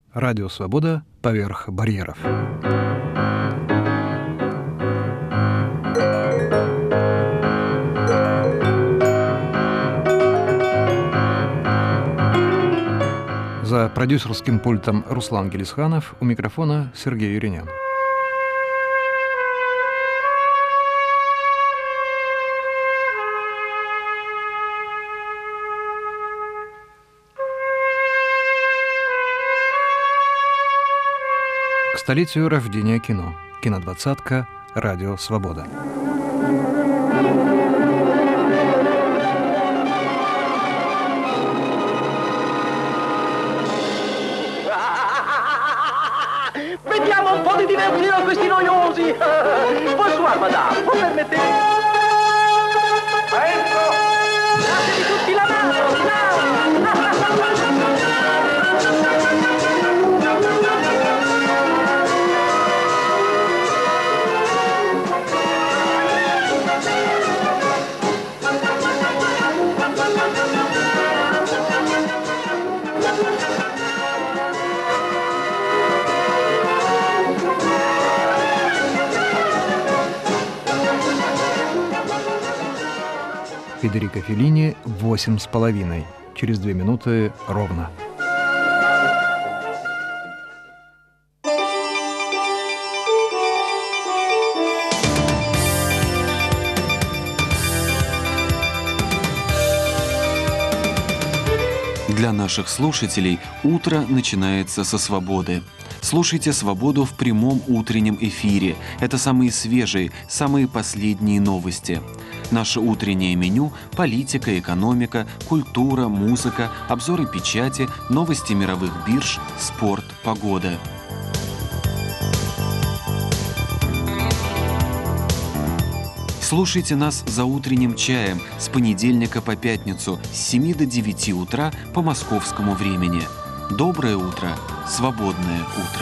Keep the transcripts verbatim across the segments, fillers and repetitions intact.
Радио «Свобода» поверх барьеров. За продюсерским пультом Руслан Гелисханов, у микрофона Сергей Юринян. К столетию рождения кино. Кинодвадцатка. Радио «Свобода». Vediamo un po' di divertire a questi noiosi. Bonsoir, madame. Può permettere? Maestro! Datevi tutti la mano! Федерико Феллини «Восемь с половиной». Через две минуты ровно. Для наших слушателей утро начинается со свободы. Слушайте «Свободу» в прямом утреннем эфире. Это самые свежие, самые последние новости. Наше утреннее меню – политика, экономика, культура, музыка, обзоры печати, новости мировых бирж, спорт, погода. Слушайте нас за утренним чаем с понедельника по пятницу с семи до девяти утра по московскому времени. Доброе утро, свободное утро.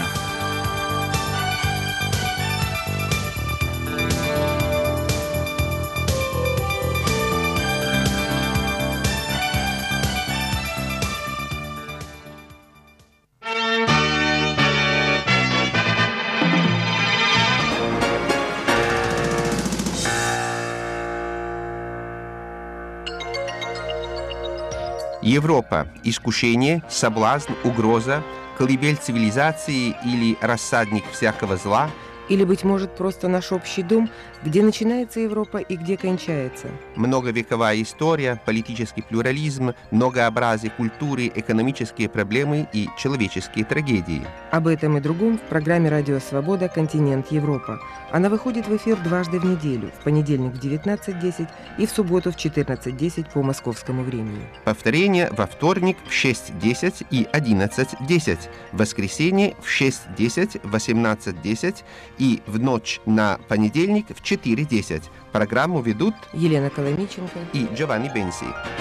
Европа – искушение, соблазн, угроза, колыбель цивилизации или рассадник всякого зла. Или, быть может, просто наш общий дом, где начинается Европа и где кончается. Многовековая история, политический плюрализм, многообразие культуры, экономические проблемы и человеческие трагедии. Об этом и другом в программе «Радио Свобода. Континент Европа». Она выходит в эфир дважды в неделю, в понедельник в девятнадцать десять и в субботу в четырнадцать десять по московскому времени. Повторение во вторник в шесть десять и одиннадцать десять, в воскресенье в шесть десять, восемнадцать десять и в ночь на понедельник в четыре десять. Программу ведут Елена Коломиченко и Джованни Бенси.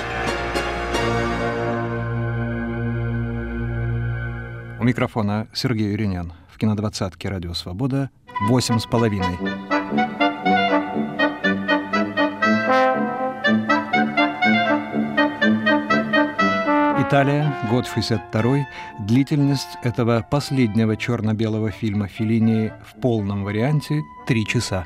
У микрофона Сергей Юринян. В кинодвадцатке «Радио Свобода» «Восемь с половиной». Италия, год шестьдесят второй. Длительность этого последнего черно-белого фильма Феллини в полном варианте – три часа.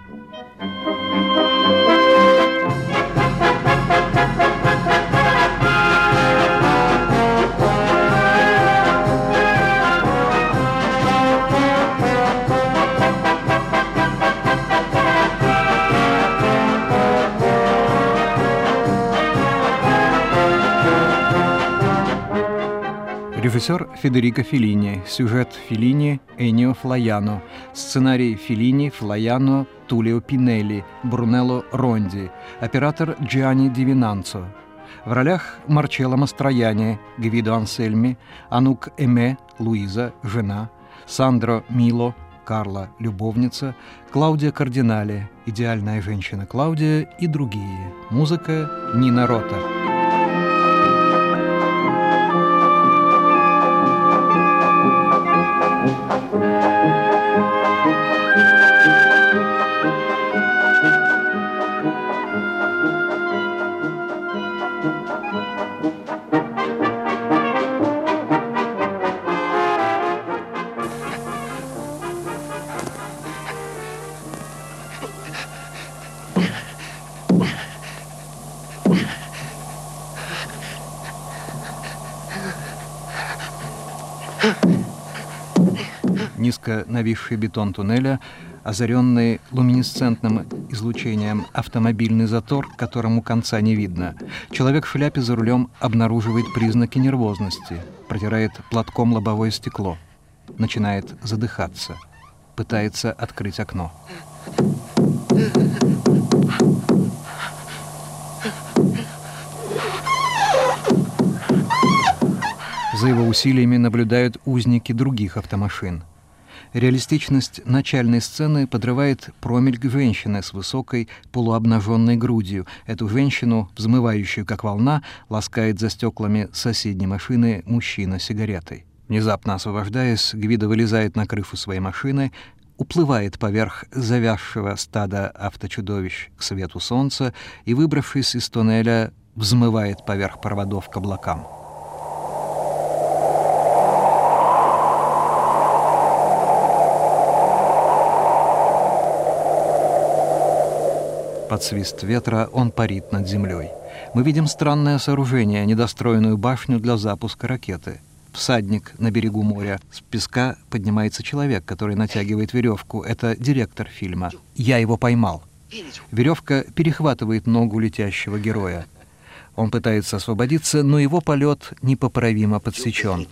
Режиссер Федерико Феллини, сюжет Феллини, Эннио Флаяно, сценарий Феллини, Флаяно, Тулио Пинелли, Брунелло Ронди, оператор Джианни Ди Винанцо. В ролях Марчелло Мастроянни, Гвидо Ансельми, Анук Эме, Луиза, жена, Сандро Мило, Карла, любовница, Клаудия Кардинале, идеальная женщина Клаудия и другие. Музыка Нино Рота. Низко нависший бетон туннеля, озаренный луминесцентным излучением автомобильный затор, которому конца не видно. Человек в шляпе за рулем обнаруживает признаки нервозности, протирает платком лобовое стекло, начинает задыхаться, пытается открыть окно. За его усилиями наблюдают узники других автомашин. Реалистичность начальной сцены подрывает промельк женщины с высокой полуобнаженной грудью. Эту женщину, взмывающую как волна, ласкает за стеклами соседней машины мужчина с сигаретой. Внезапно освобождаясь, Гвидо вылезает на крышу своей машины, уплывает поверх завязшего стада авточудовищ к свету солнца и, выбравшись из туннеля, взмывает поверх проводов к облакам. Под свист ветра он парит над землей. Мы видим странное сооружение, недостроенную башню для запуска ракеты. Всадник на берегу моря. С песка поднимается человек, который натягивает веревку. Это директор фильма. «Я его поймал». Веревка перехватывает ногу летящего героя. Он пытается освободиться, но его полет непоправимо подсечен.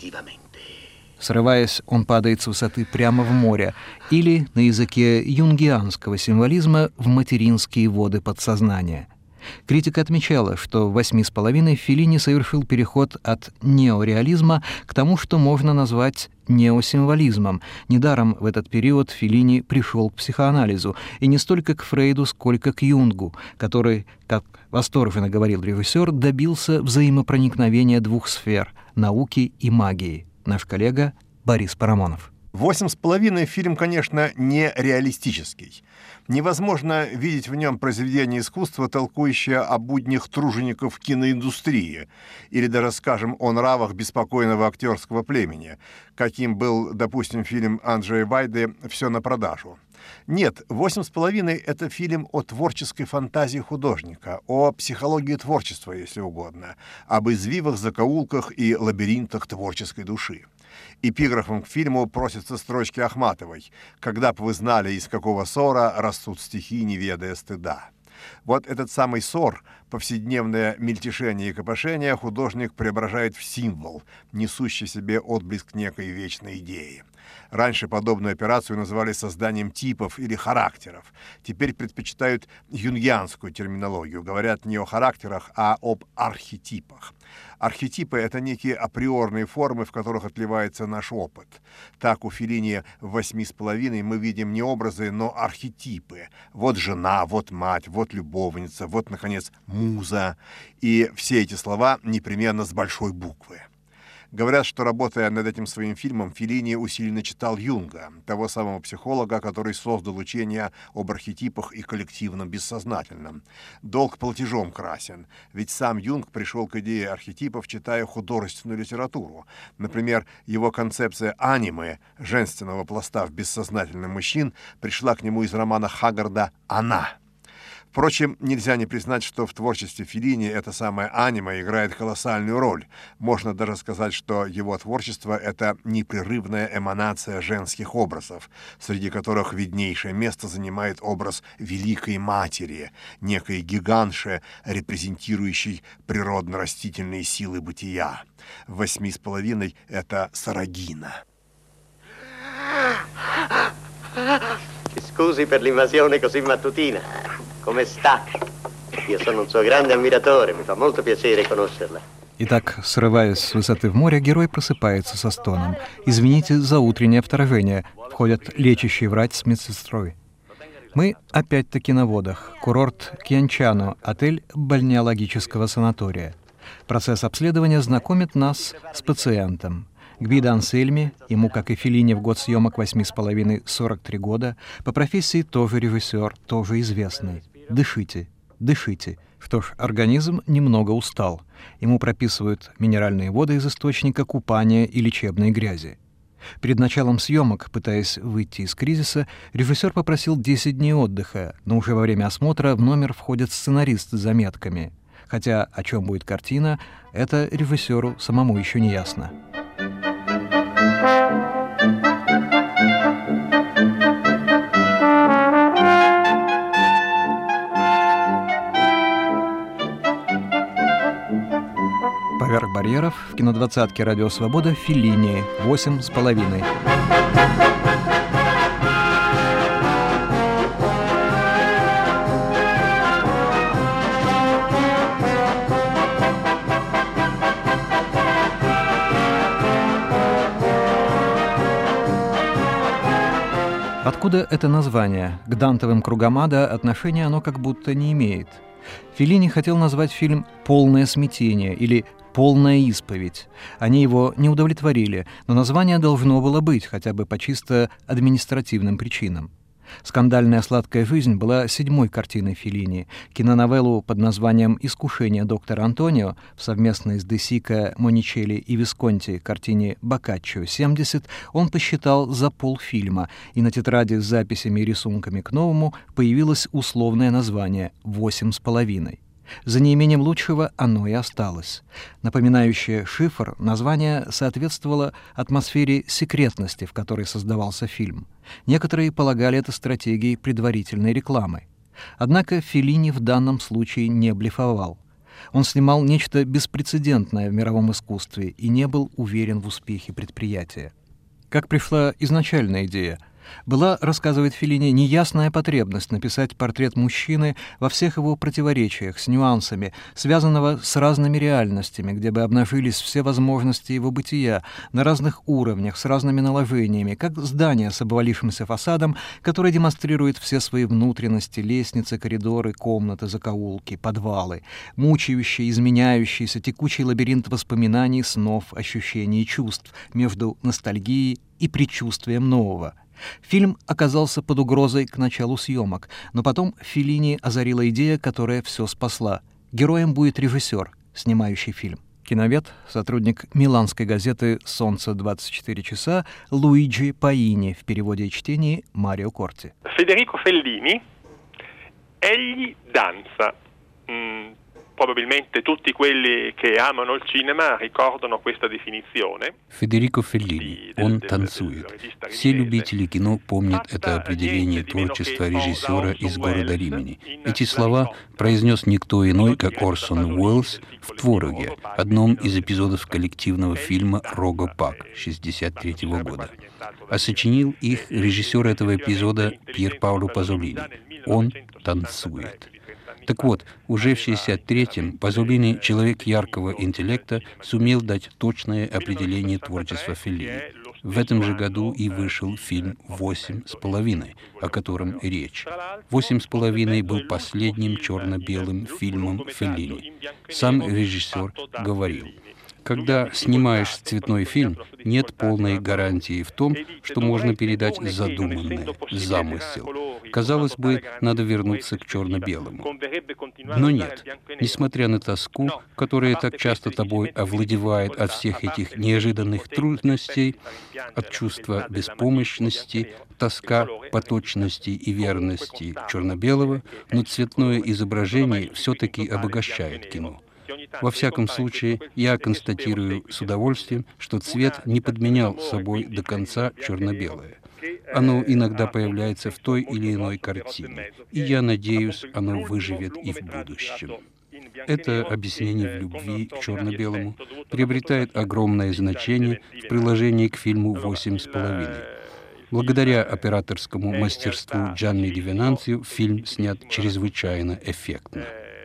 Срываясь, он падает с высоты прямо в море, или, на языке юнгианского символизма, в материнские воды подсознания. Критика отмечала, что в «Восьми с половиной» Феллини совершил переход от неореализма к тому, что можно назвать неосимволизмом. Недаром в этот период Феллини пришел к психоанализу, и не столько к Фрейду, сколько к Юнгу, который, как восторженно говорил режиссер, добился взаимопроникновения двух сфер — науки и магии. Наш коллега Борис Парамонов. «Восемь с половиной» фильм, конечно, не реалистический. Невозможно видеть в нем произведение искусства, толкующее о буднях тружеников киноиндустрии, или даже, скажем, о нравах беспокойного актерского племени, каким был, допустим, фильм Анджея Вайды «Все на продажу». Нет, «Восемь с половиной» — это фильм о творческой фантазии художника, о психологии творчества, если угодно, об извивах, закоулках и лабиринтах творческой души. Эпиграфом к фильму просятся строчки Ахматовой: «Когда б вы знали, из какого ссора растут стихи, не ведая стыда». Вот этот самый ссор, повседневное мельтешение и копошение, художник преображает в символ, несущий в себе отблеск некой вечной идеи. Раньше подобную операцию называли созданием типов или характеров. Теперь предпочитают юнгианскую терминологию. Говорят не о характерах, а об архетипах. Архетипы — это некие априорные формы, в которых отливается наш опыт. Так у Феллини в «Восьми с половиной» мы видим не образы, но архетипы. Вот жена, вот мать, вот любовница, вот, наконец, муза. И все эти слова непременно с большой буквы. Говорят, что, работая над этим своим фильмом, Феллини усиленно читал Юнга, того самого психолога, который создал учение об архетипах и коллективном бессознательном. Долг платежом красен, ведь сам Юнг пришел к идее архетипов, читая художественную литературу. Например, его концепция анимы, женственного пласта в бессознательном мужчин, пришла к нему из романа Хаггарда «Она». Впрочем, нельзя не признать, что в творчестве Феллини эта самая анима играет колоссальную роль. Можно даже сказать, что его творчество — это непрерывная эманация женских образов, среди которых виднейшее место занимает образ Великой Матери, некой гигантши, репрезентирующей природно-растительные силы бытия. В «Восьми с половиной» это Сарагина. Scusi per l'invasione così mattutina. Come sta? Io sono un suo grande ammiratore, mi fa molto piacere conoscerla. Итак, срываясь с высоты в море, герой просыпается со стоном. «Извините за утреннее вторжение», — входят лечащий врач с медсестрой. Мы опять-таки на водах. Курорт Кьянчано, отель бальнеологического санатория. Процесс обследования знакомит нас с пациентом. Гвидо Ансельми, ему, как и Феллини в год съемок «Восьми с половиной» сорок три года, по профессии тоже режиссер, тоже известный. Дышите, дышите. Что ж, организм немного устал. Ему прописывают минеральные воды из источника, купания и лечебной грязи. Перед началом съемок, пытаясь выйти из кризиса, режиссер попросил десять дней отдыха, но уже во время осмотра в номер входит сценарист с заметками. Хотя о чем будет картина, это режиссеру самому еще не ясно. кинодвадцатки «Радио Свобода» Феллини «Восемь с половиной». Откуда это название? К Дантовым кругам ада отношения оно как будто не имеет. Феллини хотел назвать фильм «Полное смятение» или «Полная исповедь». Они его не удовлетворили, но название должно было быть, хотя бы по чисто административным причинам. «Скандальная сладкая жизнь» была седьмой картиной Феллини. Киноновеллу под названием «Искушение доктора Антонио» в совместной с Де Сико, Моничелли и Висконти картине «Боккаччо семьдесят» он посчитал за полфильма, и на тетради с записями и рисунками к новому появилось условное название «Восемь с половиной». За неимением лучшего оно и осталось. Напоминающее шифр, название соответствовало атмосфере секретности, в которой создавался фильм. Некоторые полагали это стратегией предварительной рекламы. Однако Феллини в данном случае не блефовал. Он снимал нечто беспрецедентное в мировом искусстве и не был уверен в успехе предприятия. Как пришла изначальная идея? Была, рассказывает Феллини, неясная потребность написать портрет мужчины во всех его противоречиях, с нюансами, связанного с разными реальностями, где бы обнажились все возможности его бытия, на разных уровнях, с разными наложениями, как здание с обвалившимся фасадом, которое демонстрирует все свои внутренности, лестницы, коридоры, комнаты, закоулки, подвалы, мучающий, изменяющийся, текучий лабиринт воспоминаний, снов, ощущений и чувств между ностальгией и предчувствием нового. Фильм оказался под угрозой к началу съемок, но потом Феллини озарила идея, которая все спасла. Героем будет режиссер, снимающий фильм. Киновед, сотрудник миланской газеты «Солнце двадцать четыре часа» Луиджи Паини, в переводе и чтении Марио Корти. Федерико Феллини, egli danza. Probabilmente tutti quelli che amano il cinema ricordano questa definizione. Федерико Феллини, он танцует. Все любители кино помнят это определение творчества режиссера из города Римени. Эти слова произнес никто иной, как Орсон Уэллс в «Твороге», одном из эпизодов коллективного фильма «Рого Пак» шестьдесят третьего года. А сочинил их режиссер этого эпизода Пьер Паоло Пазолини. Он танцует. Так вот, уже в шестьдесят третьем Пазолини, человек яркого интеллекта, сумел дать точное определение творчества Феллини. В этом же году и вышел фильм «Восемь с половиной», о котором речь. «Восемь с половиной» был последним черно-белым фильмом Феллини. Сам режиссер говорил: когда снимаешь цветной фильм, нет полной гарантии в том, что можно передать задуманное, замысел. Казалось бы, надо вернуться к черно-белому. Но нет. Несмотря на тоску, которая так часто тобой овладевает от всех этих неожиданных трудностей, от чувства беспомощности, тоска по точности и верности черно-белого, но цветное изображение все-таки обогащает кино. Во всяком случае, я констатирую с удовольствием, что цвет не подменял собой до конца черно-белое. Оно иногда появляется в той или иной картине, и я надеюсь, оно выживет и в будущем. Это объяснение в любви к черно-белому приобретает огромное значение в приложении к фильму «Восемь с половиной». Благодаря операторскому мастерству Джанни Ди Венанцио фильм снят чрезвычайно эффектно.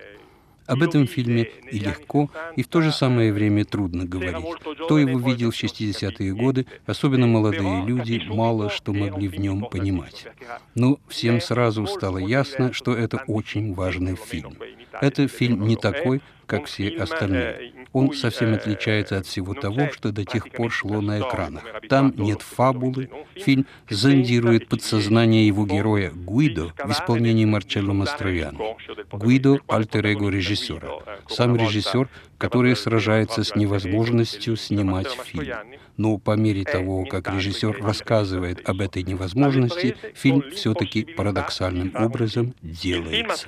Об этом фильме и легко, и в то же самое время трудно говорить. Кто его видел в шестидесятые годы, особенно молодые люди, мало что могли в нем понимать. Но всем сразу стало ясно, что это очень важный фильм. Это фильм не такой, как все остальные. Он совсем отличается от всего того, что до тех пор шло на экранах. Там нет фабулы. Фильм зондирует подсознание его героя Гуидо в исполнении Марчелло Мастроианни. Гуидо — альтер-эго режиссера. Сам режиссер, который сражается с невозможностью снимать фильм. Но по мере того, как режиссер рассказывает об этой невозможности, фильм все-таки парадоксальным образом делается.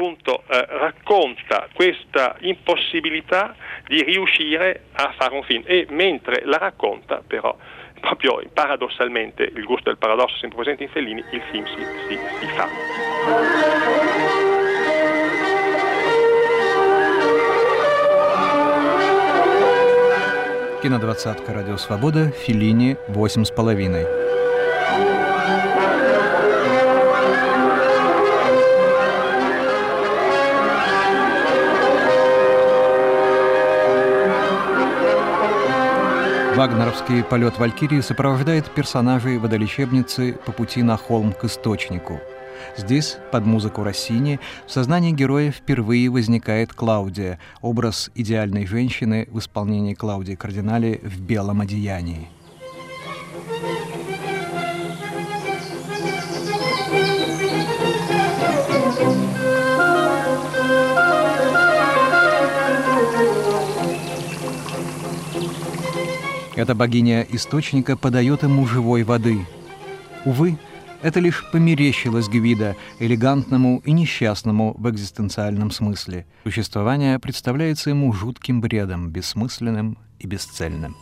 Di riuscire a fare un film e mentre la racconta però proprio paradossalmente il gusto del paradosso sempre presente in Fellini il film si, si, si fa. Кинодвадцатка «Радио Свобода», Феллини, «Восемь с половиной». Вагнеровский полет Валькирии сопровождает персонажей водолечебницы по пути на холм к источнику. Здесь, под музыку Россини, в сознании героя впервые возникает Клаудия, образ идеальной женщины в исполнении Клаудии Кардинали в белом одеянии. Эта богиня источника подает ему живой воды. Увы, это лишь померещилось Гвидо, элегантному и несчастному в экзистенциальном смысле. Существование представляется ему жутким бредом, бессмысленным и бесцельным.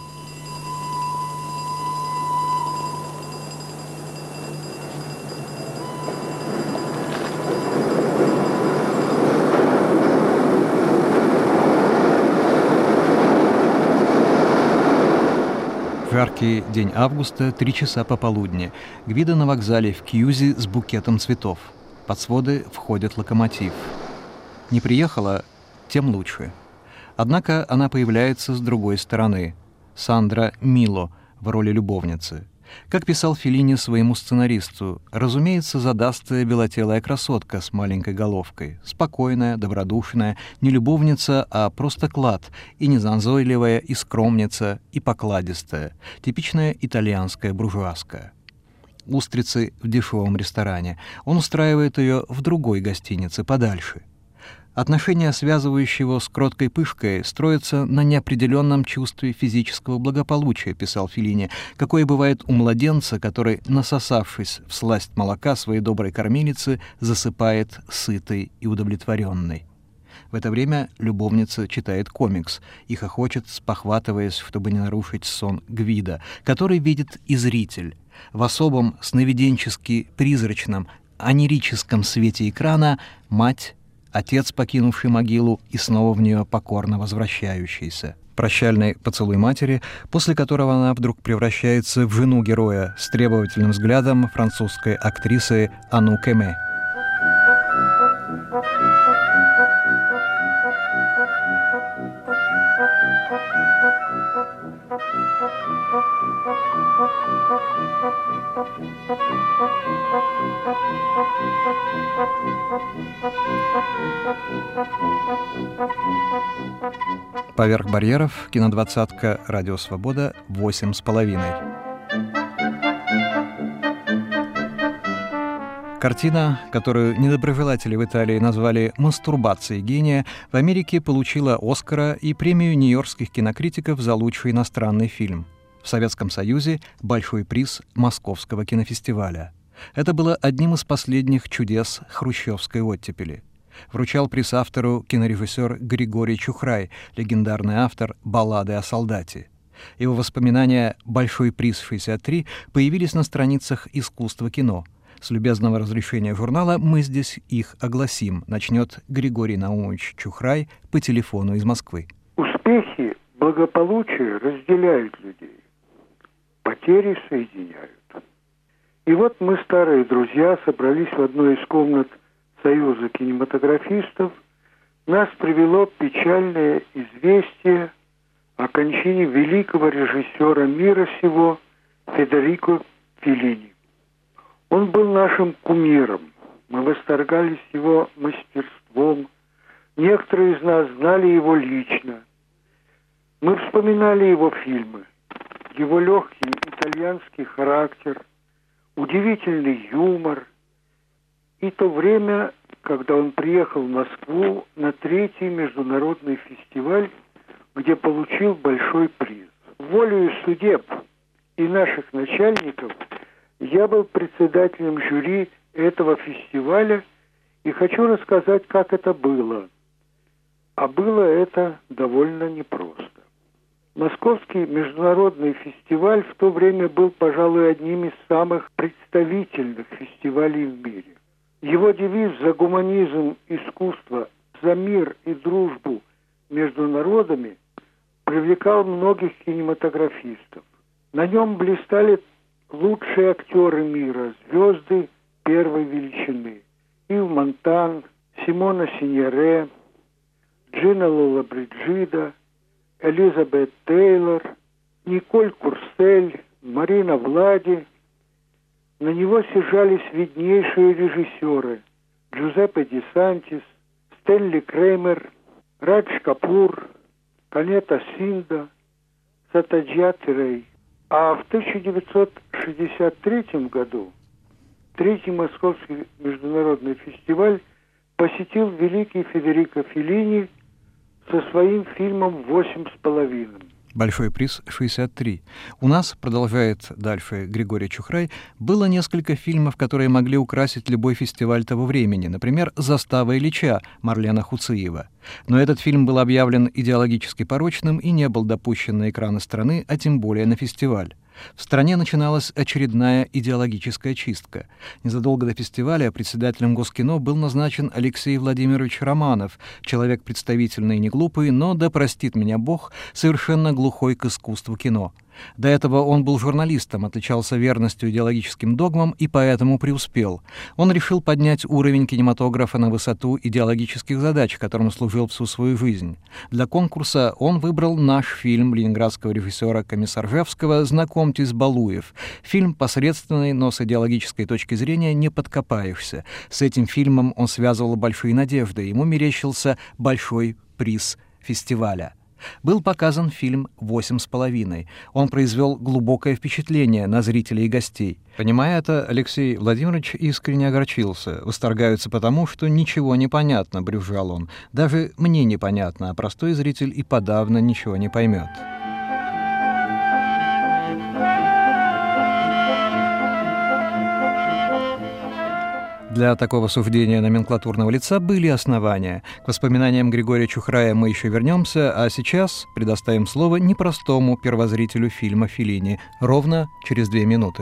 Жаркий день августа, три часа пополудни. Гвидо на вокзале в Кьюзи с букетом цветов. Под своды входит локомотив. Не приехала, тем лучше. Однако она появляется с другой стороны. Сандра Мило в роли любовницы. Как писал Феллини своему сценаристу, разумеется, задастая белотелая красотка с маленькой головкой, спокойная, добродушная, не любовница, а просто клад, и незанзойливая, и скромница, и покладистая, типичная итальянская буржуазка. Устрицы в дешевом ресторане. Он устраивает ее в другой гостинице, подальше. Отношения, связывающие его с кроткой пышкой, строятся на неопределенном чувстве физического благополучия, писал Феллини, какое бывает у младенца, который, насосавшись в сласть молока своей доброй кормилицы, засыпает сытой и удовлетворенной. В это время любовница читает комикс и хохочет, спохватываясь, чтобы не нарушить сон Гвидо, который видит и зритель. В особом сновиденчески призрачном, онирическом свете экрана мать, отец, покинувший могилу и снова в нее покорно возвращающийся. Прощальный поцелуй матери, после которого она вдруг превращается в жену героя с требовательным взглядом французской актрисы Анук Эме. Поверх барьеров, кинодвадцатка «Радио Свобода», восемь с половиной. Картина, которую недоброжелатели в Италии назвали «мастурбацией гения», в Америке получила «Оскара» и премию нью-йоркских кинокритиков за лучший иностранный фильм. В Советском Союзе — большой приз Московского кинофестиваля. Это было одним из последних чудес хрущевской оттепели. Вручал приз автору кинорежиссер Григорий Чухрай, легендарный автор «Баллады о солдате». Его воспоминания «Большой приз шестьдесят три» появились на страницах «Искусство кино». С любезного разрешения журнала мы здесь их огласим. Начнет Григорий Наумович Чухрай по телефону из Москвы. Успехи, благополучие разделяют людей. Потери соединяют. И вот мы, старые друзья, собрались в одной из комнат Союза кинематографистов. Нас привело печальное известие о кончине великого режиссера мира сего Федерико Феллини. Он был нашим кумиром. Мы восторгались его мастерством. Некоторые из нас знали его лично. Мы вспоминали его фильмы. Его легкий итальянский характер, удивительный юмор и то время, когда он приехал в Москву на третий международный фестиваль, где получил большой приз. Волею судеб и наших начальников я был председателем жюри этого фестиваля и хочу рассказать, как это было. А было это довольно непросто. Московский международный фестиваль в то время был, пожалуй, одним из самых представительных фестивалей в мире. Его девиз «За гуманизм, искусство, за мир и дружбу между народами» привлекал многих кинематографистов. На нем блистали лучшие актеры мира, звезды первой величины. Ив Монтан, Симона Синьоре, Джина Лоллобриджида, Элизабет Тейлор, Николь Курсель, Марина Влади. На него съезжались виднейшие режиссеры Джузеппе Ди Сантис, Стэнли Креймер, Радж Капур, Канета Синда, Сатаджат Рей. А в тысяча девятьсот шестьдесят третьем году Третий Московский международный фестиваль посетил великий Федерико Феллини со своим фильмом «Восемь с половиной». Большой приз шестьдесят три. У нас, продолжает дальше Григорий Чухрай, было несколько фильмов, которые могли украсить любой фестиваль того времени, например, «Застава Ильича» Марлена Хуциева. Но этот фильм был объявлен идеологически порочным и не был допущен на экраны страны, а тем более на фестиваль. В стране начиналась очередная идеологическая чистка. Незадолго до фестиваля председателем Госкино был назначен Алексей Владимирович Романов, человек представительный и не глупый, но, да простит меня Бог, совершенно глухой к искусству кино. До этого он был журналистом, отличался верностью идеологическим догмам и поэтому преуспел. Он решил поднять уровень кинематографа на высоту идеологических задач, которым служил всю свою жизнь. Для конкурса он выбрал наш фильм ленинградского режиссера Комиссаржевского «Знакомьтесь, Балуев». Фильм посредственный, но с идеологической точки зрения не подкопаешься. С этим фильмом он связывал большие надежды, ему мерещился большой приз фестиваля. Был показан фильм «Восемь с половиной». Он произвел глубокое впечатление на зрителей и гостей. Понимая это, Алексей Владимирович искренне огорчился. «Восторгаются потому, что ничего не понятно», — брюзжал он. «Даже мне непонятно, а простой зритель и подавно ничего не поймет». Для такого суждения номенклатурного лица были основания. К воспоминаниям Григория Чухрая мы еще вернемся, а сейчас предоставим слово непростому первозрителю фильма Феллини ровно через две минуты.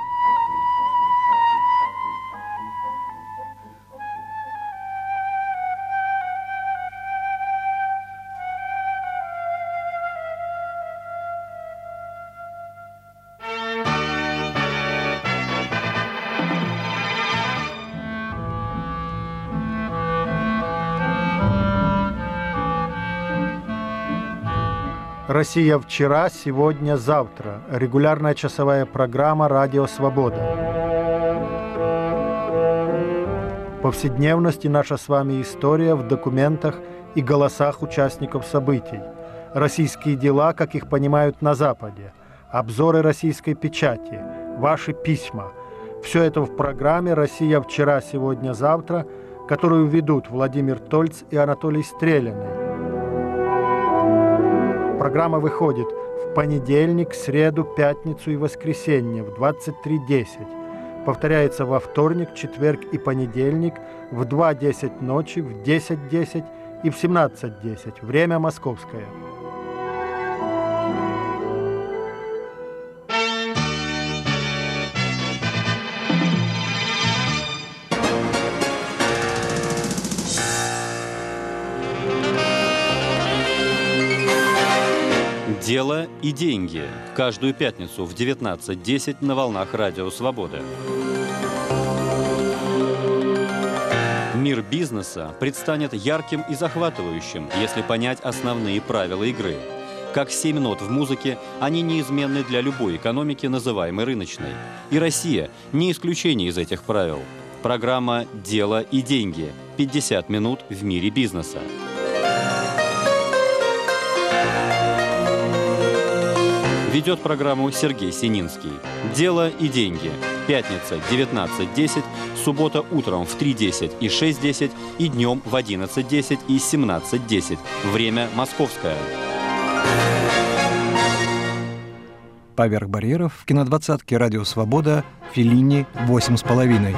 Россия вчера, сегодня, завтра. Регулярная часовая программа «Радио Свобода». Повседневность и наша с вами история в документах и голосах участников событий. Российские дела, как их понимают на Западе. Обзоры российской печати. Ваши письма. Все это в программе «Россия вчера, сегодня, завтра», которую ведут Владимир Тольц и Анатолий Стреляный. Программа выходит в понедельник, среду, пятницу и воскресенье в двадцать три десять. Повторяется во вторник, четверг и понедельник в два десять ночи, в десять десять и в семнадцать десять. Время московское. «Дело и деньги». Каждую пятницу в девятнадцать десять на волнах Радио Свобода. Мир бизнеса предстанет ярким и захватывающим, если понять основные правила игры. Как семь нот в музыке, они неизменны для любой экономики, называемой рыночной. И Россия не исключение из этих правил. Программа «Дело и деньги». пятьдесят минут в мире бизнеса. Ведет программу Сергей Сининский. «Дело и деньги». Пятница девятнадцать десять, суббота утром в три десять и шесть десять и днем в одиннадцать десять и семнадцать десять. Время московское. Поверх барьеров в кинодвадцатке «Радио Свобода» Феллини «Восемь с половиной».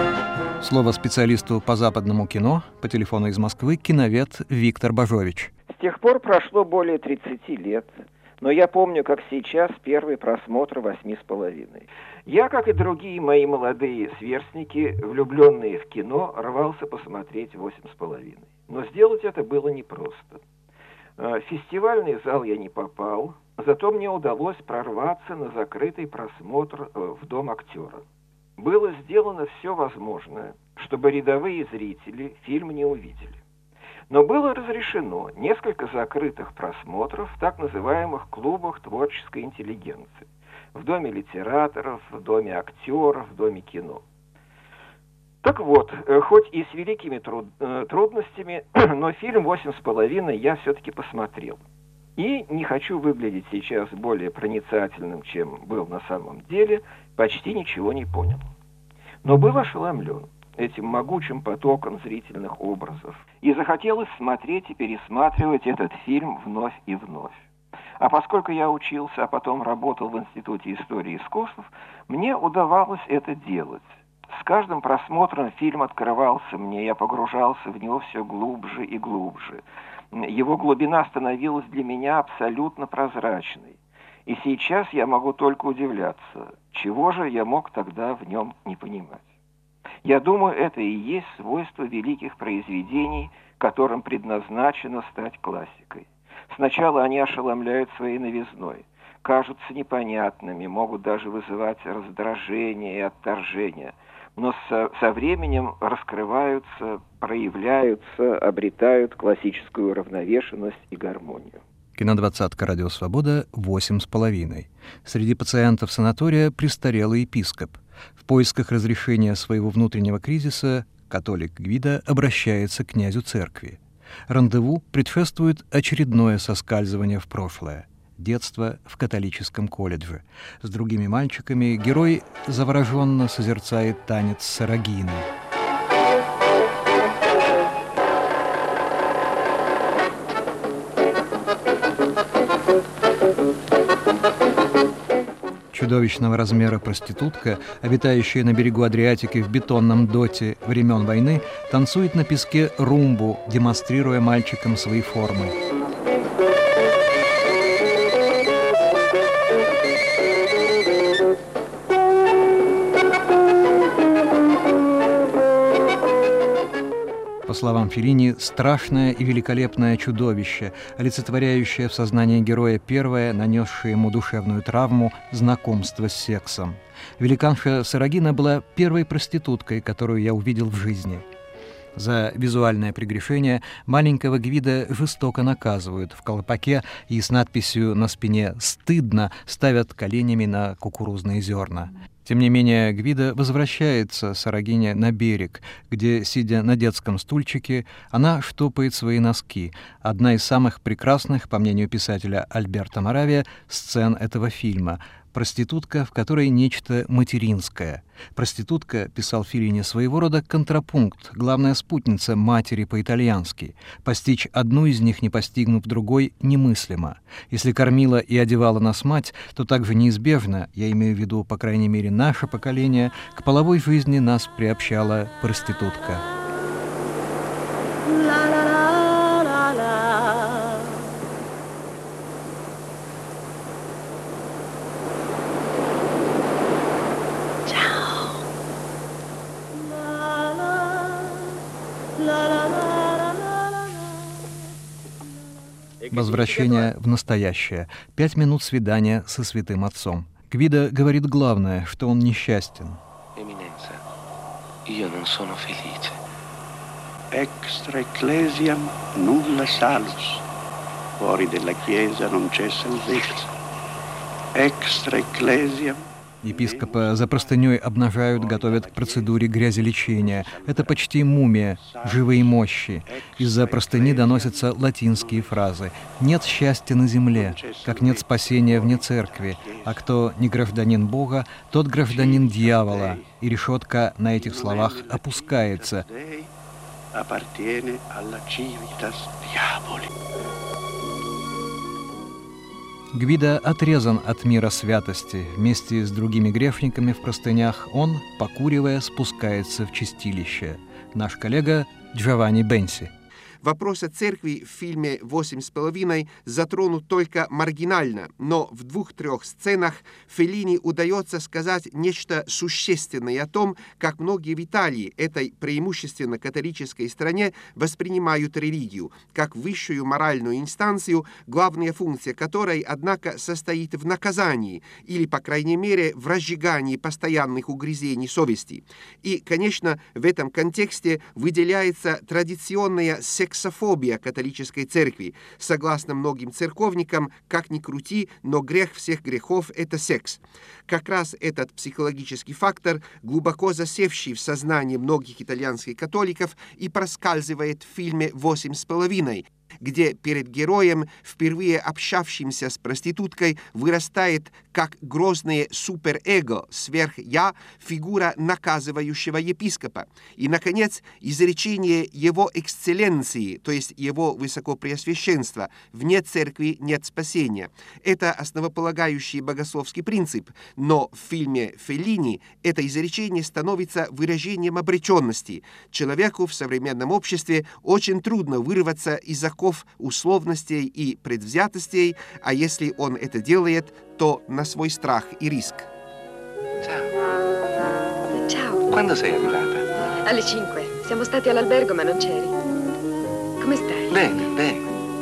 Слово специалисту по западному кино по телефону из Москвы киновед Виктор Бажович. С тех пор прошло более тридцати лет, но я помню, как сейчас, первый просмотр «Восьми с половиной». Я, как и другие мои молодые сверстники, влюбленные в кино, рвался посмотреть «Восемь с половиной». Но сделать это было непросто. В фестивальный зал я не попал, зато мне удалось прорваться на закрытый просмотр в Дом актера. Было сделано все возможное, чтобы рядовые зрители фильм не увидели. Но было разрешено несколько закрытых просмотров в так называемых клубах творческой интеллигенции. В Доме литераторов, в Доме актеров, в Доме кино. Так вот, хоть и с великими труд, трудностями, но фильм «Восемь с половиной» я все-таки посмотрел. И не хочу выглядеть сейчас более проницательным, чем был на самом деле, почти ничего не понял. Но был ошеломлен этим могучим потоком зрительных образов. И захотелось смотреть и пересматривать этот фильм вновь и вновь. А поскольку я учился, а потом работал в Институте истории искусств, мне удавалось это делать. С каждым просмотром фильм открывался мне, я погружался в него все глубже и глубже. Его глубина становилась для меня абсолютно прозрачной. И сейчас я могу только удивляться, чего же я мог тогда в нем не понимать. Я думаю, это и есть свойство великих произведений, которым предназначено стать классикой. Сначала они ошеломляют своей новизной, кажутся непонятными, могут даже вызывать раздражение и отторжение, но со, со временем раскрываются, проявляются, обретают классическую уравновешенность и гармонию. Кинодвадцатка «Радио Свобода» «Восемь с половиной». Среди пациентов санатория престарелый епископ. В поисках разрешения своего внутреннего кризиса католик Гвидо обращается к князю церкви. Рандеву предшествует очередное соскальзывание в прошлое. Детство в католическом колледже. С другими мальчиками герой завороженно созерцает танец Сарагины. Чудовищного размера проститутка, обитающая на берегу Адриатики в бетонном доте времен войны, танцует на песке румбу, демонстрируя мальчикам свои формы. По словам Феллини, страшное и великолепное чудовище, олицетворяющее в сознании героя первое, нанесшее ему душевную травму, знакомство с сексом. Великанша Сарагина была первой проституткой, которую я увидел в жизни. За визуальное прегрешение маленького Гвидо жестоко наказывают. В колпаке и с надписью на спине «Стыдно» ставят коленями на кукурузные зерна. Тем не менее, Гвидо возвращается Сарагине на берег, где, сидя на детском стульчике, она штопает свои носки. Одна из самых прекрасных, по мнению писателя Альберто Моравия, сцен этого фильма. Проститутка, в которой нечто материнское. Проститутка, писал Феллини, своего рода контрапункт, главная спутница матери по-итальянски. Постичь одну из них, не постигнув другой, немыслимо. Если кормила и одевала нас мать, то также неизбежно, я имею в виду, по крайней мере, наше поколение, к половой жизни нас приобщала проститутка. Возвращение в настоящее. Пять минут свидания со святым отцом. Гвидо говорит главное, что он несчастен. Eminenza, io non sono felice. Extra ecclesiam nulla salus. Fuori della chiesa non c'è salvezza. Extra ecclesiam. Епископа за простыней обнажают, готовят к процедуре грязелечения. Это почти мумия, живые мощи. Из-за простыни доносятся латинские фразы. «Нет счастья на земле, как нет спасения вне церкви, а кто не гражданин Бога, тот гражданин дьявола». И решетка на этих словах опускается. Гвидо отрезан от мира святости. Вместе с другими грешниками в простынях он, покуривая, спускается в чистилище. Наш коллега Джованни Бенси. Вопросы церкви в фильме «Восемь с половиной» затронут только маргинально, но в двух-трех сценах Феллини удается сказать нечто существенное о том, как многие в Италии, этой преимущественно католической стране, воспринимают религию, как высшую моральную инстанцию, главная функция которой, однако, состоит в наказании или, по крайней мере, в разжигании постоянных угрызений совести. И, конечно, в этом контексте выделяется традиционная сексофобия католической церкви. Согласно многим церковникам, как ни крути, но грех всех грехов – это секс. Как раз этот психологический фактор, глубоко засевший в сознании многих итальянских католиков, и проскальзывает в фильме «Восемь с половиной», где перед героем, впервые общавшимся с проституткой, вырастает как грозное суперэго, сверх-я, фигура наказывающего епископа. И, наконец, изречение его эксцелленции, то есть его высокопреосвященства: «Вне церкви нет спасения». Это основополагающий богословский принцип, но в фильме Феллини это изречение становится выражением обреченности. Человеку в современном обществе очень трудно вырваться из оков условностей и предвзятостей, а если он это делает, то на свой страх и риск. Ciao. Ciao. Quando sei arrivata? Alle cinque. Siamo stati all'albergo ma non c'eri. Come stai? Bene, bene.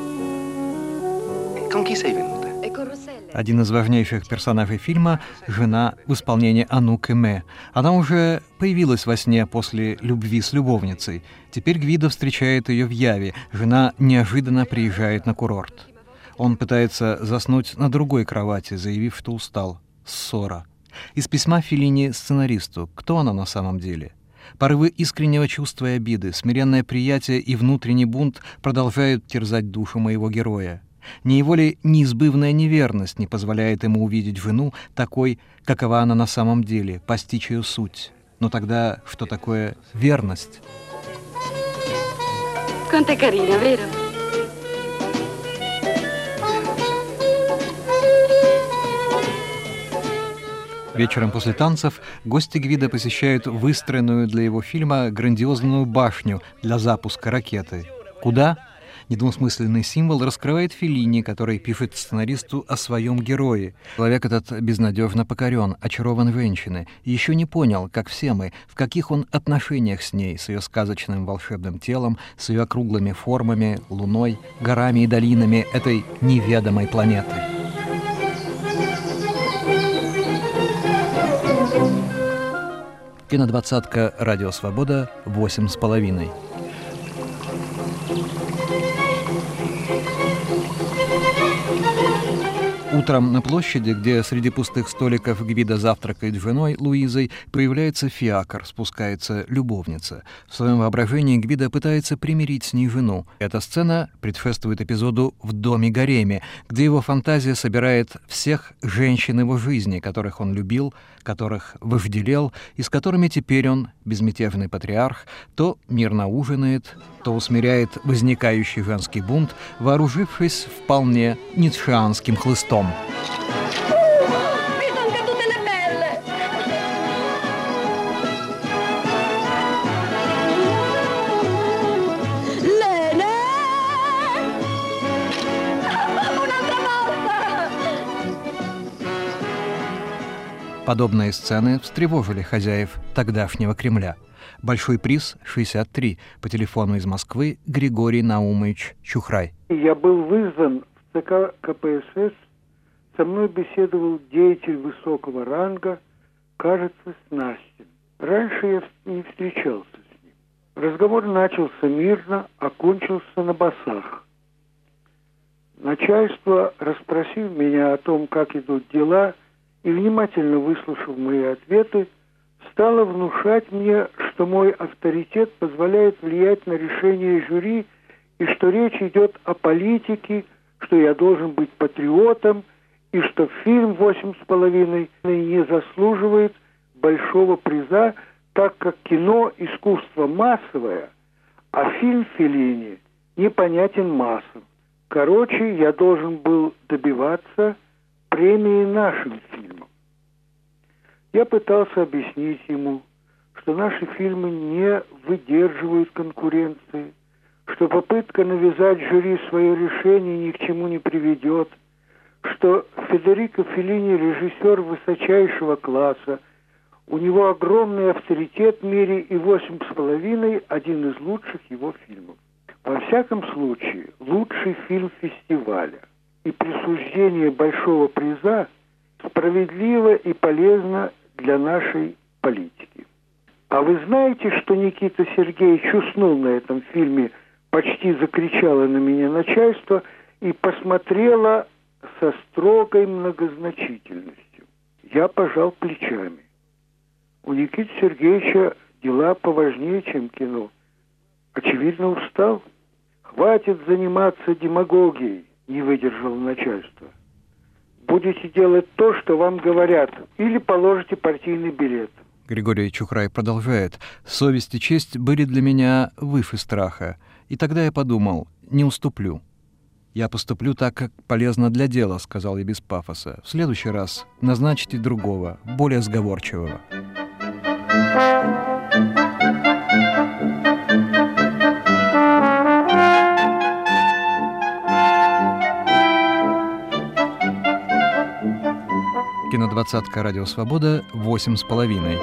Con chi sei venuta? E con Rossella. Один из важнейших персонажей фильма — жена в исполнении Анук Эме. Она уже появилась во сне после любви с любовницей. Теперь Гвидо встречает ее в яве. Жена неожиданно приезжает на курорт. Он пытается заснуть на другой кровати, заявив, что устал. Ссора. Из письма Феллини сценаристу. Кто она на самом деле? Порывы искреннего чувства и обиды, смиренное приятие и внутренний бунт продолжают терзать душу моего героя. Не его ли неизбывная неверность не позволяет ему увидеть жену такой, какова она на самом деле, постичь ее суть? Но тогда что такое верность? Quanto è carina, vero? Вечером после танцев гости Гвидо посещают выстроенную для его фильма грандиозную башню для запуска ракеты. Куда? Недвусмысленный символ раскрывает Феллини, который пишет сценаристу о своем герое. Человек этот безнадежно покорен, очарован женщиной, и еще не понял, как все мы, в каких он отношениях с ней, с ее сказочным волшебным телом, с ее округлыми формами, луной, горами и долинами этой неведомой планеты. Кинодвадцатка «Радио Свобода», «Восемь с половиной». Утром на площади, где среди пустых столиков Гвидо завтракает с женой Луизой, появляется фиакр, спускается любовница. В своем воображении Гвидо пытается примирить с ней жену. Эта сцена предшествует эпизоду в доме-гареме, где его фантазия собирает всех женщин его жизни, которых он любил, которых вожделел, и с которыми теперь он, безмятежный патриарх, то мирно ужинает, то усмиряет возникающий женский бунт, вооружившись вполне ницшеанским хлыстом. Подобные сцены встревожили хозяев тогдашнего Кремля. Большой приз шестьдесят три. По телефону из Москвы Григорий Наумович Чухрай. Я был вызван в ЦК КПСС. Со мной беседовал деятель высокого ранга, кажется, Снастин. Раньше я не встречался с ним. Разговор начался мирно, окончился на басах. Начальство, расспросив меня о том, как идут дела, и внимательно выслушав мои ответы, стало внушать мне, что мой авторитет позволяет влиять на решение жюри, и что речь идет о политике, что я должен быть патриотом, и что фильм «Восемь с половиной» не заслуживает большого приза, так как кино – искусство массовое, а фильм Феллини непонятен массам. Короче, я должен был добиваться премии нашим фильмам. Я пытался объяснить ему, что наши фильмы не выдерживают конкуренции, что попытка навязать жюри свое решение ни к чему не приведет, что Федерико Феллини режиссер высочайшего класса, у него огромный авторитет в мире и «Восемь с половиной» один из лучших его фильмов. Во всяком случае, лучший фильм фестиваля. И присуждение большого приза справедливо и полезно для нашей политики. А вы знаете, что Никита Сергеевич уснул на этом фильме, почти закричало на меня начальство и посмотрело со строгой многозначительностью. Я пожал плечами. У Никиты Сергеевича дела поважнее, чем кино. Очевидно, устал. Хватит заниматься демагогией, не выдержало начальство. Будете делать то, что вам говорят, или положите партийный билет. Григорий Чухрай продолжает. «Совесть и честь были для меня выше страха. И тогда я подумал, не уступлю. Я поступлю так, как полезно для дела», — сказал я без пафоса. «В следующий раз назначьте другого, более сговорчивого». Кинодвадцатка «Радио Свобода», восемь с половиной.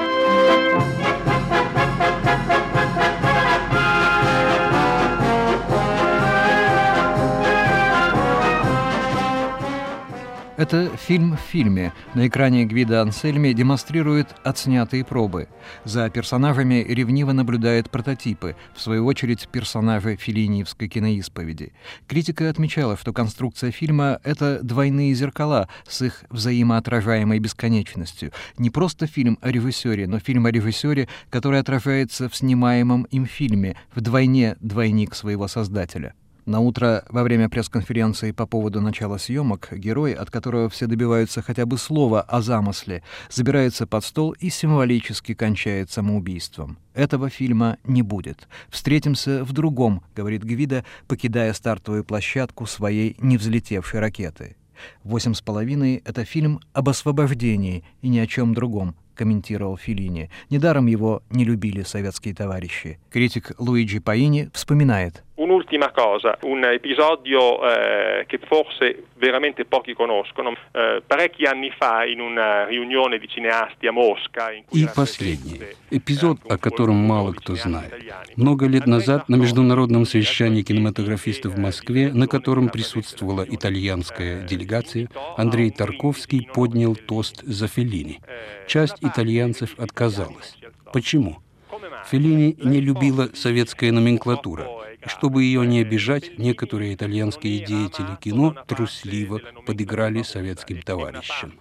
Это фильм в фильме. На экране Гвидо Ансельми демонстрирует отснятые пробы. За персонажами ревниво наблюдает прототипы, в свою очередь персонажи феллиниевской киноисповеди. Критика отмечала, что конструкция фильма — это двойные зеркала с их взаимоотражаемой бесконечностью. Не просто фильм о режиссере, но фильм о режиссере, который отражается в снимаемом им фильме, вдвойне двойник своего создателя. Наутро, во время пресс-конференции по поводу начала съемок, герой, от которого все добиваются хотя бы слова о замысле, забирается под стол и символически кончает самоубийством. Этого фильма не будет. «Встретимся в другом», — говорит Гвидо, покидая стартовую площадку своей невзлетевшей ракеты. «Восемь с половиной» — это фильм об освобождении и ни о чем другом, комментировал Феллини. Недаром его не любили советские товарищи. Критик Луиджи Паини вспоминает. Un'ultima cosa, un episodio eh, che forse veramente pochi conoscono. Eh, parecchi anni fa, in una riunione di cineasti a Mosca... И последний. Эпизод, о котором мало кто знает. Много лет назад на международном совещании кинематографистов в Москве, на котором присутствовала итальянская делегация, Андрей Тарковский поднял тост за Феллини. Часть итальянцев отказалась. Почему? Феллини не любила советская номенклатура. И чтобы ее не обижать, некоторые итальянские деятели кино трусливо подыграли советским товарищам.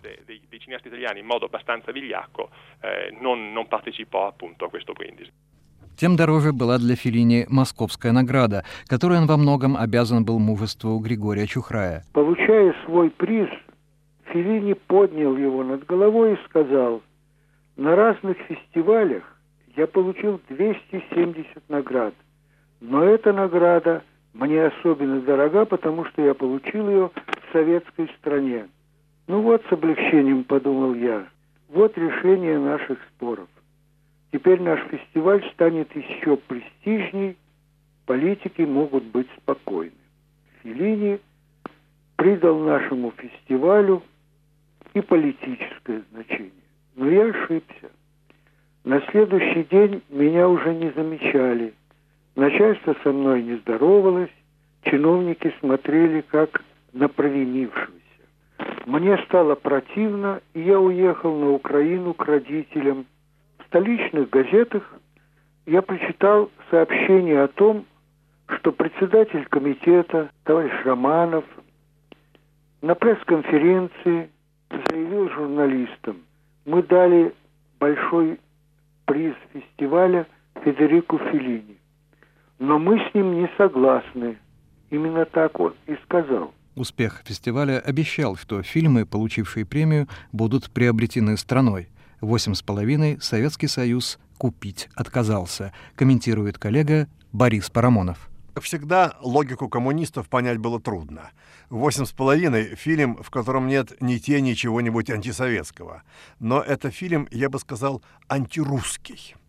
Тем дороже была для Феллини московская награда, которой он во многом обязан был мужеству Григория Чухрая. Получая свой приз, Феллини поднял его над головой и сказал: «На разных фестивалях я получил двести семьдесят наград. Но эта награда мне особенно дорога, потому что я получил ее в советской стране». Ну вот, с облегчением подумал я, вот решение наших споров. Теперь наш фестиваль станет еще престижней, политики могут быть спокойны. Феллини придал нашему фестивалю и политическое значение. Но я ошибся. На следующий день меня уже не замечали. Начальство со мной не здоровалось, чиновники смотрели как на провинившегося. Мне стало противно, и я уехал на Украину к родителям. В столичных газетах я прочитал сообщение о том, что председатель комитета, товарищ Романов, на пресс-конференции заявил журналистам: мы дали большой приз фестиваля Федерико Феллини. Но мы с ним не согласны. Именно так он и сказал. Успех фестиваля обещал, что фильмы, получившие премию, будут приобретены страной. «Восемь с половиной» Советский Союз купить отказался, комментирует коллега Борис Парамонов. Как всегда, логику коммунистов понять было трудно. «Восемь с половиной» — фильм, в котором нет ни тени чего-нибудь антисоветского. Но это фильм, я бы сказал, антирусский.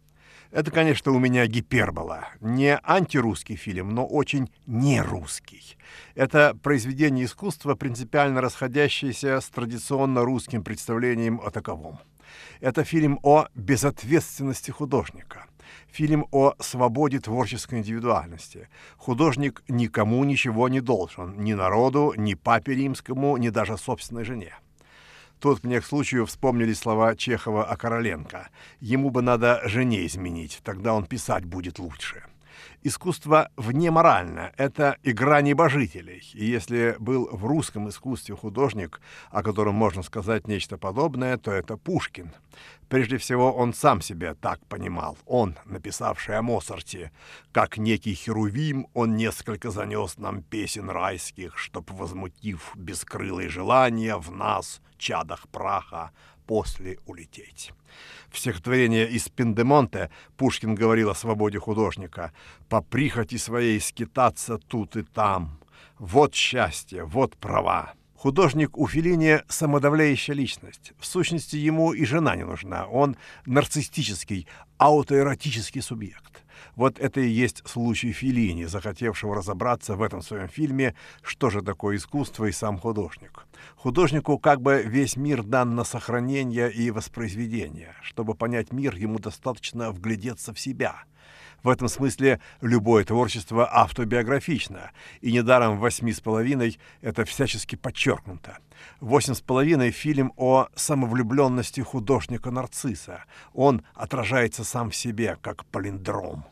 Это, конечно, у меня гипербола. Не антирусский фильм, но очень нерусский. Это произведение искусства, принципиально расходящееся с традиционно русским представлением о таковом. Это фильм о безответственности художника. Фильм о свободе творческой индивидуальности. Художник никому ничего не должен. Ни народу, ни папе римскому, ни даже собственной жене. Тут мне к случаю вспомнили слова Чехова о Короленко. Ему бы надо жене изменить, тогда он писать будет лучше. Искусство внеморально — это игра небожителей. И если был в русском искусстве художник, о котором можно сказать нечто подобное, то это Пушкин. Прежде всего, он сам себя так понимал. Он, написавший о Моцарте: «Как некий херувим, он несколько занес нам песен райских, чтоб, возмутив бескрылые желания, в нас, чадах праха, после улететь». В стихотворении «Из Пиндемонте» Пушкин говорил о свободе художника: «По прихоти своей скитаться тут и там. Вот счастье, вот права». Художник у Феллини — самодавляющая личность. В сущности, ему и жена не нужна. Он нарциссический, аутоэротический субъект. Вот это и есть случай Феллини, захотевшего разобраться в этом своем фильме, что же такое искусство и сам художник. Художнику как бы весь мир дан на сохранение и воспроизведение. Чтобы понять мир, ему достаточно вглядеться в себя. В этом смысле любое творчество автобиографично, и недаром в «Восьми с половиной» это всячески подчеркнуто. «Восемь с половиной» — фильм о самовлюбленности художника-нарцисса. Он отражается сам в себе, как палиндром.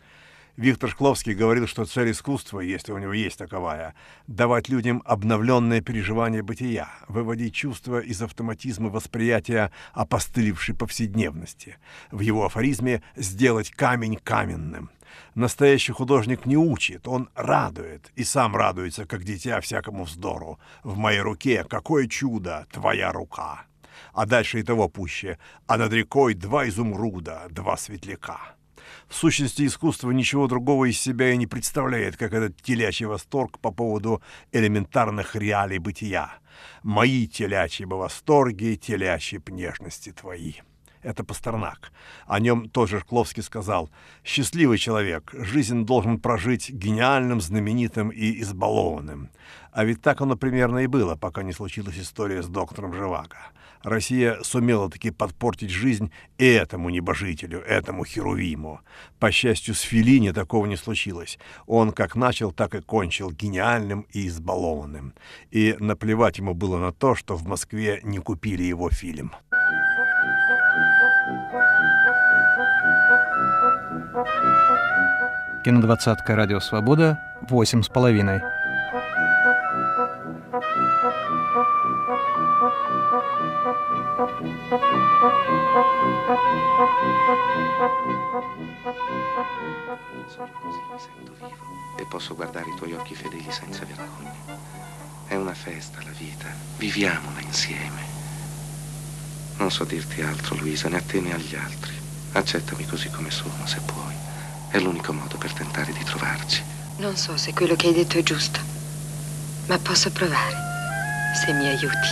Виктор Шкловский говорил, что цель искусства, если у него есть таковая, давать людям обновленное переживание бытия, выводить чувства из автоматизма восприятия опостылевшей повседневности. В его афоризме «сделать камень каменным». Настоящий художник не учит, он радует, и сам радуется, как дитя, всякому вздору. «В моей руке какое чудо, твоя рука!» А дальше и того пуще: «А над рекой два изумруда, два светляка». В сущности, искусство ничего другого из себя и не представляет, как этот телячий восторг по поводу элементарных реалий бытия. «Мои телячьи бы восторги, телячьи б нежности твои». Это Пастернак. О нем тоже Шкловский сказал: «Счастливый человек, жизнь должен прожить гениальным, знаменитым и избалованным». А ведь так оно примерно и было, пока не случилась история с доктором Живаго. Россия сумела таки подпортить жизнь и этому небожителю, этому херувиму. По счастью, с Феллини такого не случилось. Он как начал, так и кончил гениальным и избалованным. И наплевать ему было на то, что в Москве не купили его фильм. Кинодвадцатка «Радио Свобода», восемь с половиной. Solo così mi sento vivo e posso guardare i tuoi occhi fedeli senza vergogna. È una festa la vita, viviamola insieme. Non so dirti altro, Luisa, né a te né agli altri. Accettami così come sono, se puoi. È l'unico modo per tentare di trovarci. Non so se quello che hai detto è giusto, ma posso provare, se mi aiuti.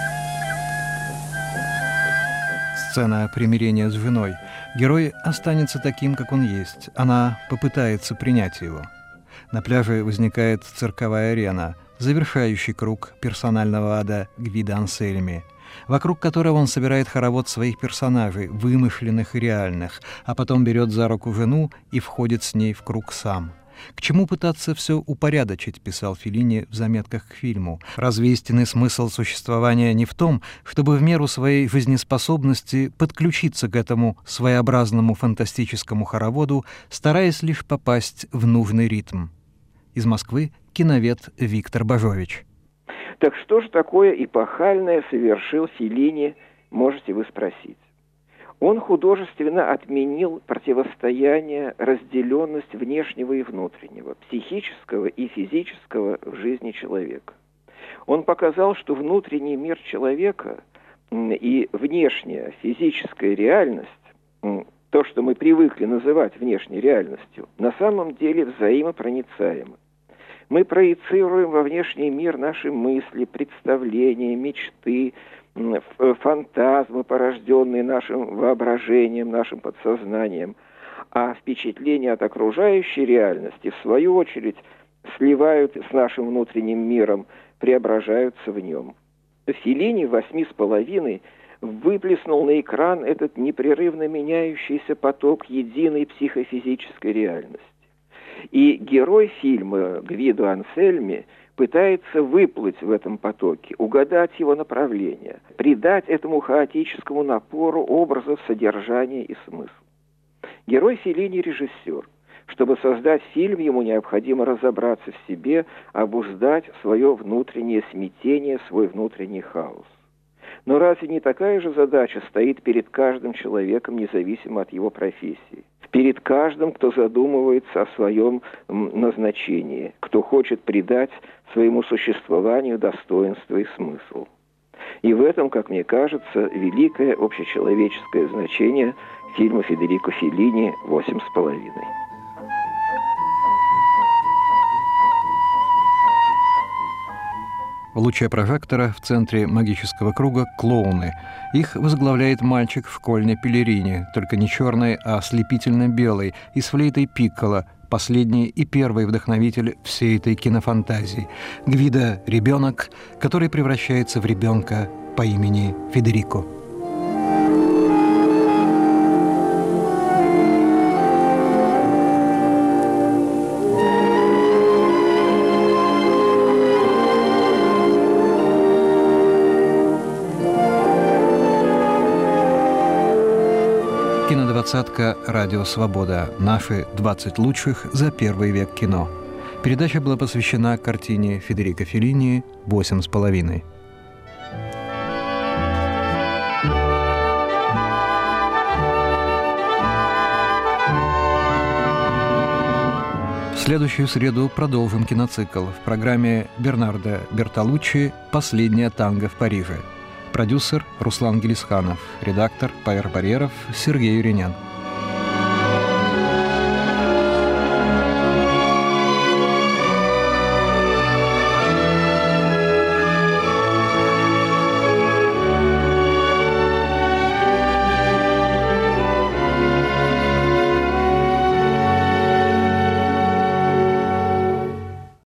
Сцена примирения с женой. Герой останется таким, как он есть. Она попытается принять его. На пляже возникает цирковая арена, завершающий круг персонального ада Гвидо Ансельми, вокруг которого он собирает хоровод своих персонажей, вымышленных и реальных, а потом берет за руку жену и входит с ней в круг сам. «К чему пытаться все упорядочить», — писал Феллини в заметках к фильму. «Разве истинный смысл существования не в том, чтобы в меру своей жизнеспособности подключиться к этому своеобразному фантастическому хороводу, стараясь лишь попасть в нужный ритм?» Из Москвы киновед Виктор Бажович. Так что же такое эпохальное совершил Феллини, можете вы спросить? Он художественно отменил противостояние, разделенность внешнего и внутреннего, психического и физического в жизни человека. Он показал, что внутренний мир человека и внешняя физическая реальность, то, что мы привыкли называть внешней реальностью, на самом деле взаимопроницаемы. Мы проецируем во внешний мир наши мысли, представления, мечты, фантазмы, порожденные нашим воображением, нашим подсознанием. а впечатления от окружающей реальности, в свою очередь, сливают с нашим внутренним миром, преображаются в нем. Феллини в «Восьми с половиной» выплеснул на экран этот непрерывно меняющийся поток единой психофизической реальности. И герой фильма Гвидо Ансельми пытается выплыть в этом потоке, угадать его направление, придать этому хаотическому напору образов, содержания и смысл. Герой Феллини – режиссер. Чтобы создать фильм, ему необходимо разобраться в себе, обуздать свое внутреннее смятение, свой внутренний хаос. Но разве не такая же задача стоит перед каждым человеком, независимо от его профессии? Перед каждым, кто задумывается о своем назначении, кто хочет придать своему существованию достоинство и смысл. И в этом, как мне кажется, великое общечеловеческое значение фильма Федерико Феллини «Восемь с половиной». В луче прожектора в центре магического круга клоуны. Их возглавляет мальчик в школьной пелерине, только не черной, а ослепительно белой, и с флейтой пикколо, последний и первый вдохновитель всей этой кинофантазии. Гвидо – ребенок, который превращается в ребенка по имени Федерико. Кинодвадцатка «Радио Свобода». Наши двадцать лучших за первый век кино. Передача была посвящена картине Федерико Феллини «Восемь с половиной». В следующую среду продолжим киноцикл в программе Бернардо Бертолуччи «Последняя танго в Париже». Продюсер Руслан Гелисханов, редактор Павел Барьеров, Сергей Юринян.